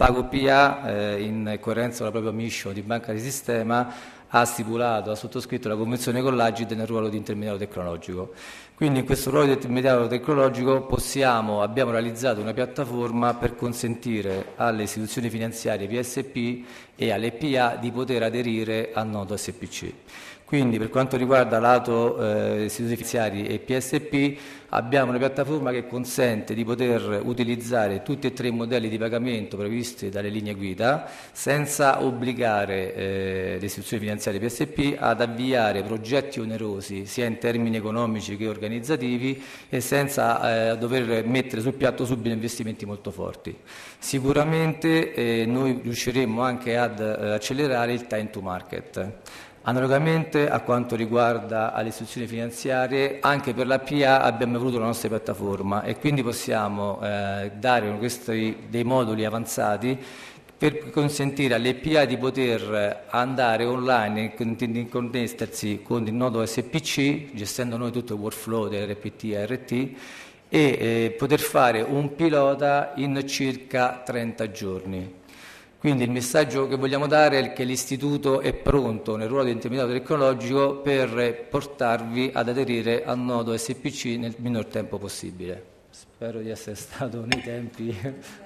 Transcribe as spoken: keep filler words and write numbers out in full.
Pago P A, eh, in coerenza con la propria mission di banca di sistema, ha stipulato, ha sottoscritto la convenzione con l'Agid nel ruolo di intermediario tecnologico. Quindi in questo ruolo di intermediario tecnologico possiamo, abbiamo realizzato una piattaforma per consentire alle istituzioni finanziarie P S P e alle P A di poter aderire al nodo S P C. Quindi per quanto riguarda lato eh, istituti finanziari e P S P abbiamo una piattaforma che consente di poter utilizzare tutti e tre i modelli di pagamento previsti dalle linee guida senza obbligare eh, le istituzioni finanziarie P S P ad avviare progetti onerosi sia in termini economici che organizzativi e senza eh, dover mettere sul piatto subito investimenti molto forti. Sicuramente eh, noi riusciremo anche ad eh, accelerare il time to market. Analogamente a quanto riguarda le istituzioni finanziarie, anche per la P A abbiamo evoluto la nostra piattaforma e quindi possiamo eh, dare questi, dei moduli avanzati per consentire alle P A di poter andare online e di connettersi con il nodo S P C, gestendo noi tutto il workflow del R P T e R T, e eh, poter fare un pilota in circa trenta giorni. Quindi il messaggio che vogliamo dare è che l'istituto è pronto nel ruolo di intermediario tecnologico per portarvi ad aderire al nodo S P C nel minor tempo possibile. Spero di essere stato nei tempi.